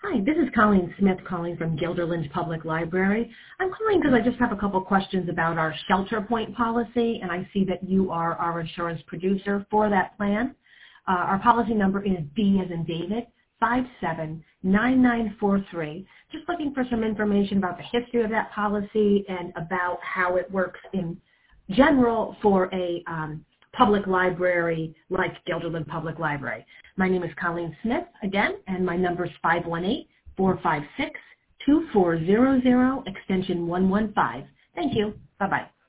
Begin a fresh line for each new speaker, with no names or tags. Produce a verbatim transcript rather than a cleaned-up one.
Hi, this is Colleen Smith calling from Guilderland Public Library. I'm calling because I just have a couple questions about our shelter point policy, and I see that you are our insurance producer for that plan. Uh, our policy number is D as in David, five seven nine nine four three. Just looking for some information about the history of that policy and about how it works in general for a um, public library like Guilderland Public Library. My name is Colleen Smith, again, and my number is five one eight, four five six, two four zero zero, extension one one five. Thank you. Bye-bye.